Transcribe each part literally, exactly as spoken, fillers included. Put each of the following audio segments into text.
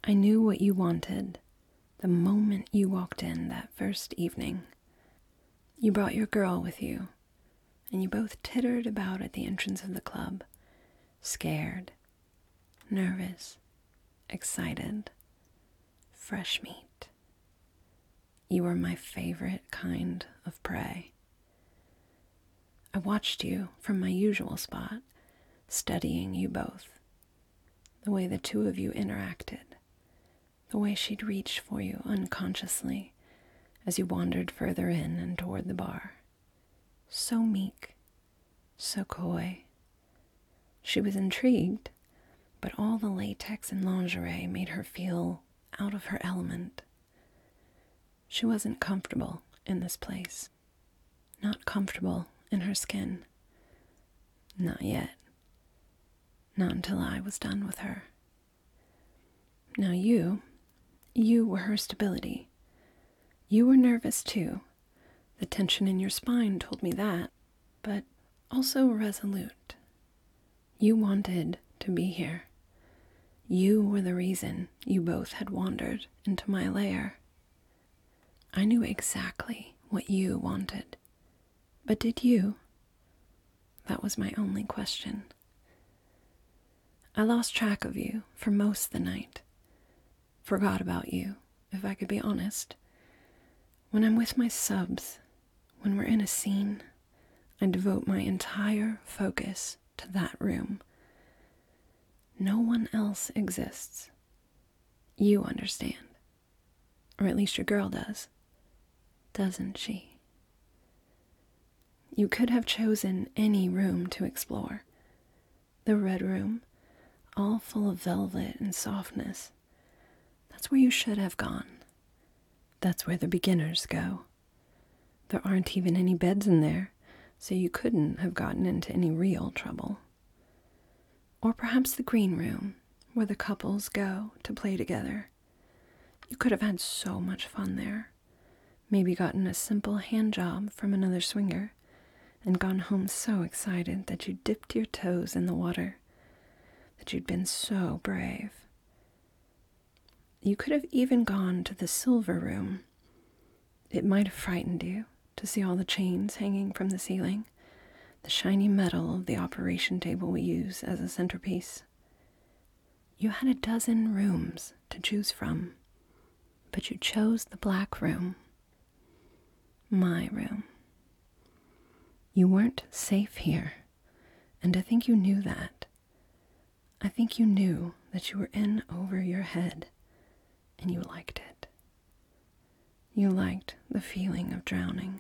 I knew what you wanted the moment you walked in that first evening. You brought your girl with you, and you both tittered about at the entrance of the club, scared, nervous, excited, fresh meat. You were my favorite kind of prey. I watched you from my usual spot, studying you both, the way the two of you interacted, the way she'd reach for you unconsciously as you wandered further in and toward the bar. So meek, so coy. She was intrigued, but all the latex and lingerie made her feel out of her element. She wasn't comfortable in this place. Not comfortable in her skin. Not yet. Not until I was done with her. Now you, you were her stability. You were nervous too. The tension in your spine told me that, but also resolute. You wanted to be here. You were the reason you both had wandered into my lair. I knew exactly what you wanted. But did you? That was my only question. I lost track of you for most of the night. Forgot about you, if I could be honest. When I'm with my subs, when we're in a scene, I devote my entire focus to that room. No one else exists. You understand. Or at least your girl does. Doesn't she? You could have chosen any room to explore. The red room, all full of velvet and softness. That's where you should have gone. That's where the beginners go. There aren't even any beds in there, so you couldn't have gotten into any real trouble. Or perhaps the green room, where the couples go to play together. You could have had so much fun there. Maybe gotten a simple hand job from another swinger, and gone home so excited that you dipped your toes in the water, that you'd been so brave. You could have even gone to the silver room. It might have frightened you to see all the chains hanging from the ceiling, the shiny metal of the operation table we use as a centerpiece. You had a dozen rooms to choose from, but you chose the black room. My room. You weren't safe here, and I think you knew that. I think you knew that you were in over your head, and you liked it. You liked the feeling of drowning.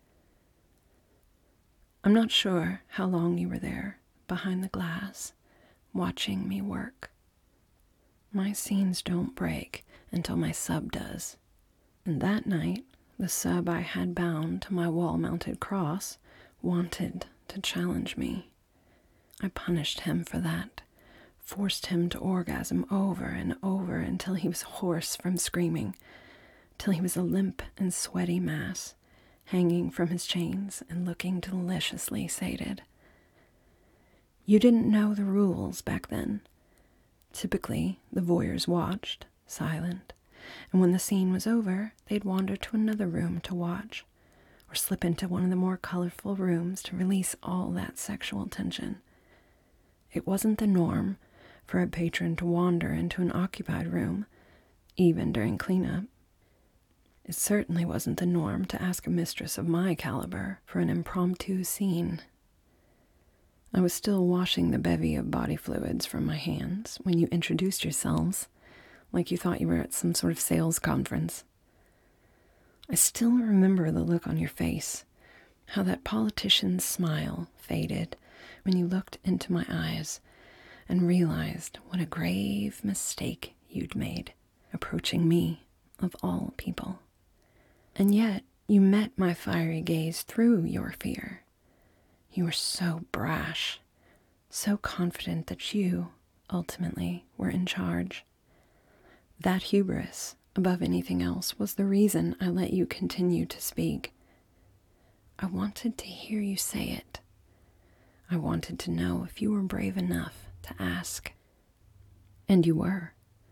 I'm not sure how long you were there, behind the glass, watching me work. My scenes don't break until my sub does. And that night, the sub I had bound to my wall-mounted cross wanted to challenge me. I punished him for that, forced him to orgasm over and over until he was hoarse from screaming, till he was a limp and sweaty mass, hanging from his chains and looking deliciously sated. You didn't know the rules back then. Typically, the voyeurs watched, silent, and when the scene was over, they'd wander to another room to watch, or slip into one of the more colorful rooms to release all that sexual tension. It wasn't the norm for a patron to wander into an occupied room, even during cleanup. It certainly wasn't the norm to ask a mistress of my caliber for an impromptu scene. I was still washing the bevy of body fluids from my hands when you introduced yourselves, like you thought you were at some sort of sales conference. I still remember the look on your face, how that politician's smile faded when you looked into my eyes and realized what a grave mistake you'd made approaching me, of all people. And yet, you met my fiery gaze through your fear. You were so brash, so confident that you, ultimately, were in charge. That hubris, above anything else, was the reason I let you continue to speak. I wanted to hear you say it. I wanted to know if you were brave enough to ask. And you were.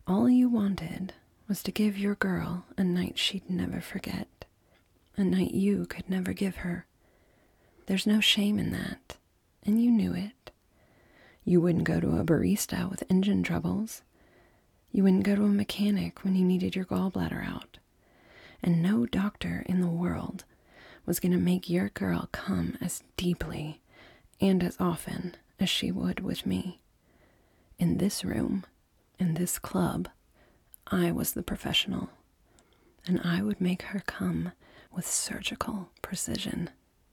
All you wanted was to give your girl a night she'd never forget, a night you could never give her. There's no shame in that, and you knew it. You wouldn't go to a barista with engine troubles. You wouldn't go to a mechanic when you needed your gallbladder out. And no doctor in the world was going to make your girl come as deeply and as often as she would with me. In this room, in this club, I was the professional, and I would make her come with surgical precision.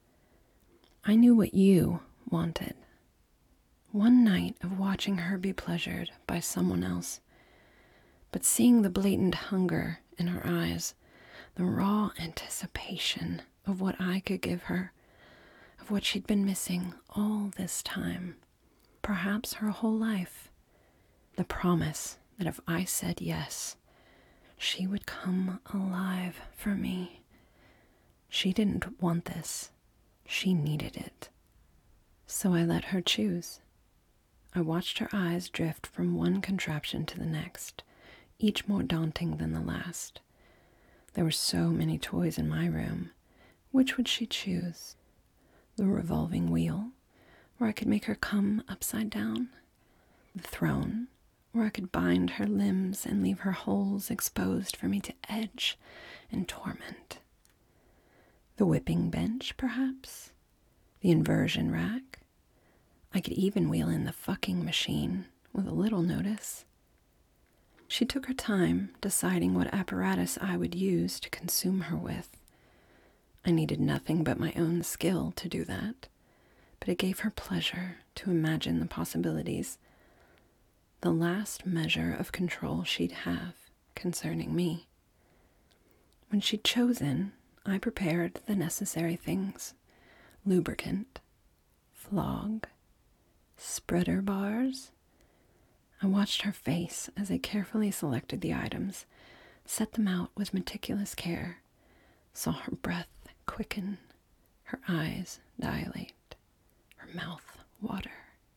I knew what you wanted. One night of watching her be pleasured by someone else, but seeing the blatant hunger in her eyes, the raw anticipation of what I could give her, of what she'd been missing all this time, perhaps her whole life. The promise that if I said yes, she would come alive for me. She didn't want this. She needed it. So I let her choose. I watched her eyes drift from one contraption to the next, each more daunting than the last. There were so many toys in my room. Which would she choose? The revolving wheel, where I could make her come upside down? The throne, where I could bind her limbs and leave her holes exposed for me to edge and torment? The whipping bench, perhaps? The inversion rack? I could even wheel in the fucking machine with a little notice. She took her time deciding what apparatus I would use to consume her with. I needed nothing but my own skill to do that, but it gave her pleasure to imagine the possibilities, the last measure of control she'd have concerning me. When she'd chosen, I prepared the necessary things: lubricant, flog, spreader bars. I watched her face as I carefully selected the items, set them out with meticulous care, saw her breath quicken, her eyes dilate, her mouth water.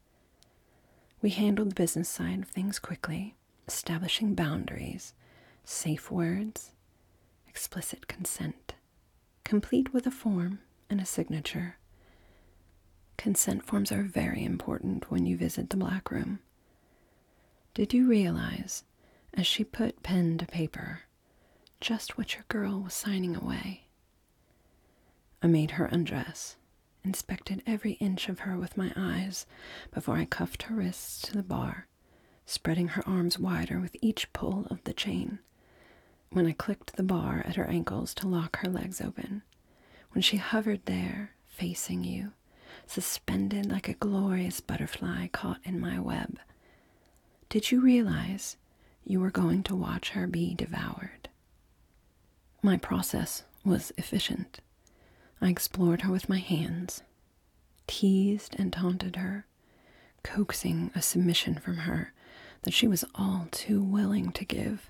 We handled the business side of things quickly, establishing boundaries, safe words, explicit consent, complete with a form and a signature. Consent forms are very important when you visit the Black Room. Did you realize, as she put pen to paper, just what your girl was signing away? I made her undress, inspected every inch of her with my eyes before I cuffed her wrists to the bar, spreading her arms wider with each pull of the chain. When I clicked the bar at her ankles to lock her legs open, when she hovered there, facing you, suspended like a glorious butterfly caught in my web, did you realize you were going to watch her be devoured? My process was efficient. I explored her with my hands, teased and taunted her, coaxing a submission from her that she was all too willing to give.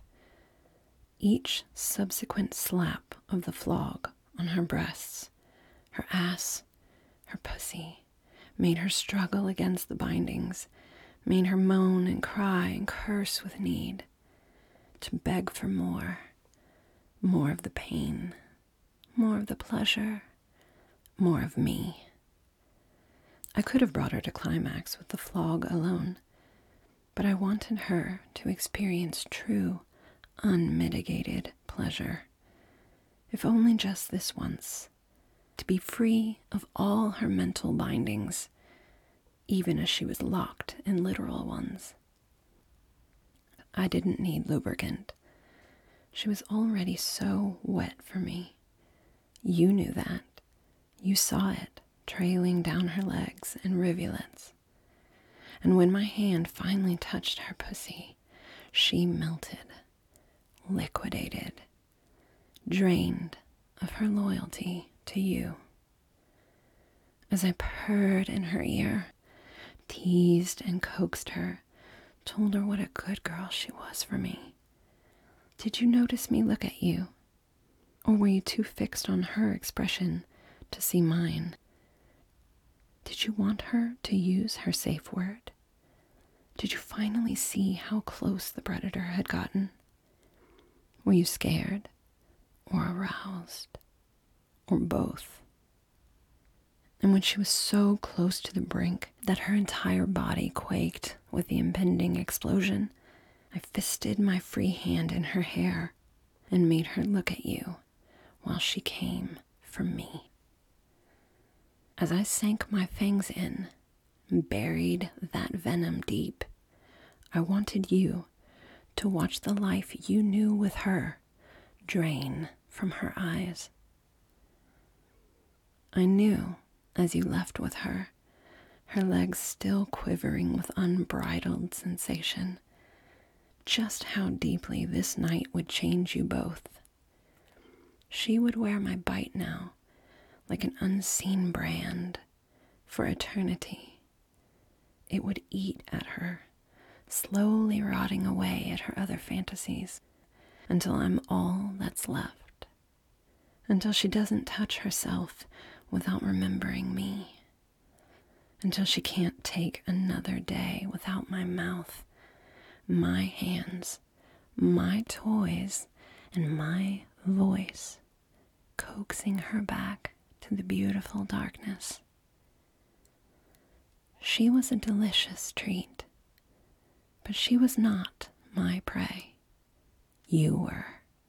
Each subsequent slap of the flog on her breasts, her ass, her pussy, made her struggle against the bindings, made her moan and cry and curse with need, to beg for more, more of the pain, more of the pleasure, more of me. I could have brought her to climax with the flog alone, but I wanted her to experience true, unmitigated pleasure, if only just this once, to be free of all her mental bindings, even as she was locked in literal ones. I didn't need lubricant. She was already so wet for me. You knew that. You saw it trailing down her legs in rivulets. And when my hand finally touched her pussy, she melted, liquidated, drained of her loyalty to you. As I purred in her ear, teased and coaxed her, told her what a good girl she was for me, did you notice me look at you? Or were you too fixed on her expression to see mine? Did you want her to use her safe word? Did you finally see how close the predator had gotten? Were you scared or aroused or both? And when she was so close to the brink that her entire body quaked with the impending explosion, I fisted my free hand in her hair and made her look at you while she came for me. As I sank my fangs in, buried that venom deep, I wanted you to watch the life you knew with her drain from her eyes. I knew as you left with her, her legs still quivering with unbridled sensation, just how deeply this night would change you both. She would wear my bite now, like an unseen brand, for eternity. It would eat at her, slowly rotting away at her other fantasies, until I'm all that's left, until she doesn't touch herself without remembering me, until she can't take another day without my mouth, my hands, my toys, and my voice coaxing her back to the beautiful darkness. She was a delicious treat, but she was not my prey. You were.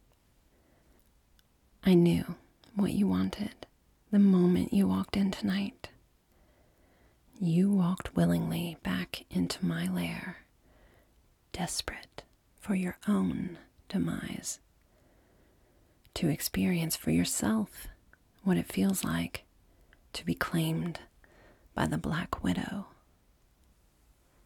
I knew what you wanted the moment you walked in tonight. You walked willingly back into my lair, desperate for your own demise, to experience for yourself what it feels like to be claimed by the Black Widow.